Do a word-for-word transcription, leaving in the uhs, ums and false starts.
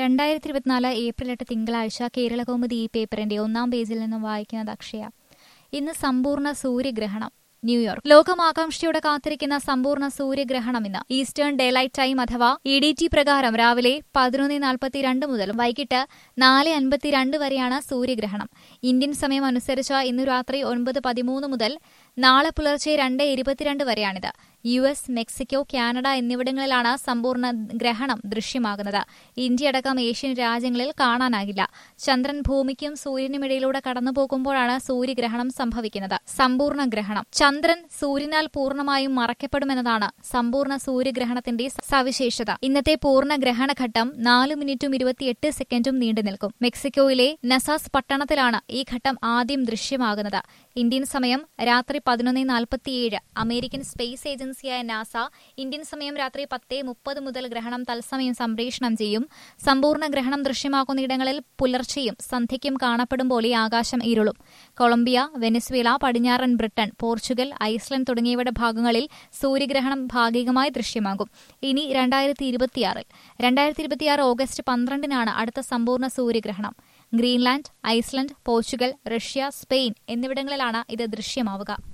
രണ്ടായിരത്തി ഇരുപത്തിനാല് ഏപ്രിൽ എട്ട് തിങ്കളാഴ്ച കേരളകൗമുദി ഈ പേപ്പറിന്റെ ഒന്നാം പേജിൽ നിന്നും വായിക്കുന്നത് അക്ഷയ. ഇന്ന് സമ്പൂർണ്ണ സൂര്യഗ്രഹണം. ന്യൂയോർക്ക്. ലോകമാകാംക്ഷയോടെ കാത്തിരിക്കുന്ന സമ്പൂർണ്ണ സൂര്യഗ്രഹണം ഇന്ന്. ഈസ്റ്റേൺ ഡേലൈറ്റ് ടൈം അഥവാ ഇ ഡി ടി പ്രകാരം രാവിലെ പതിനൊന്ന് നാൽപ്പത്തിരണ്ട് മുതൽ വൈകിട്ട് നാല് അൻപത്തിരണ്ട് വരെയാണ് സൂര്യഗ്രഹണം. ഇന്ത്യൻ സമയം അനുസരിച്ച് ഇന്നു രാത്രി ഒൻപത് പതിമൂന്ന് മുതൽ നാളെ പുലർച്ചെ രണ്ട് ഇരുപത്തിരണ്ട് വരെയാണിത്. യു എസ്, മെക്സിക്കോ, കാനഡ എന്നിവിടങ്ങളിലാണ് സമ്പൂർണ്ണ ഗ്രഹണം ദൃശ്യമാകുന്നത്. ഇന്ത്യയടക്കം ഏഷ്യൻ രാജ്യങ്ങളിൽ കാണാനാകില്ല. ചന്ദ്രൻ ഭൂമിക്കും സൂര്യനുമിടയിലൂടെ കടന്നുപോകുമ്പോഴാണ് സൂര്യഗ്രഹണം സംഭവിക്കുന്നത്. സമ്പൂർണ്ണ ഗ്രഹണം. ചന്ദ്രൻ സൂര്യനാൽ പൂർണ്ണമായും മറയ്ക്കപ്പെടുമെന്നതാണ് സമ്പൂർണ്ണ സൂര്യഗ്രഹണത്തിന്റെ സവിശേഷത. ഇന്നത്തെ പൂർണ്ണ ഗ്രഹണഘട്ടം നാല് മിനിറ്റും ഇരുപത്തിയെട്ട് സെക്കൻഡും നീണ്ടുനിൽക്കും. മെക്സിക്കോയിലെ നസാസ് പട്ടണത്തിലാണ് ഈ ഘട്ടം ആദ്യം ദൃശ്യമാകുന്നത്. ഇന്ത്യൻ സമയം രാത്രി പതിനൊന്ന് നാൽപ്പത്തിയേഴ്. അമേരിക്കൻ സ്പേസ് ഏജൻസിയായ നാസ ഇന്ത്യൻ സമയം രാത്രി പത്ത് മുപ്പത് മുതൽ ഗ്രഹണം തത്സമയം സംപ്രേഷണം ചെയ്യും. സമ്പൂർണ്ണ ഗ്രഹണം ദൃശ്യമാകുന്നയിടങ്ങളിൽ പുലർച്ചെയും സന്ധ്യയ്ക്കും കാണപ്പെടുമ്പോൾ ഈ ആകാശം ഇരുളും. കൊളംബിയ, വെനസ്വേല, പടിഞ്ഞാറൻ ബ്രിട്ടൻ, പോർച്ചുഗൽ, ഐസ്ലൻഡ് തുടങ്ങിയവയുടെ ഭാഗങ്ങളിൽ സൂര്യഗ്രഹണം ഭാഗികമായി ദൃശ്യമാകും. ഇനി രണ്ടായിരത്തി ഇരുപത്തിയാറിൽ രണ്ടായിരത്തി ഇരുപത്തിയാറ് ഓഗസ്റ്റ് പന്ത്രണ്ടിനാണ് അടുത്ത സമ്പൂർണ്ണ സൂര്യഗ്രഹണം. Greenland, Iceland, Portugal, Russia, Spain എന്നിവിടങ്ങളിലാണ് ഇത് ദൃശ്യമാവുക.